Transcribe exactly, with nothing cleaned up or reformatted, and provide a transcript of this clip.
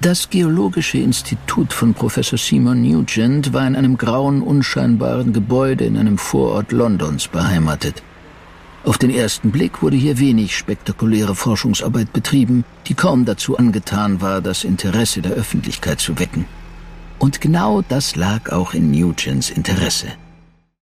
Das Geologische Institut von Professor Simon Nugent war in einem grauen, unscheinbaren Gebäude in einem Vorort Londons beheimatet. Auf den ersten Blick wurde hier wenig spektakuläre Forschungsarbeit betrieben, die kaum dazu angetan war, das Interesse der Öffentlichkeit zu wecken. Und genau das lag auch in Nugents Interesse.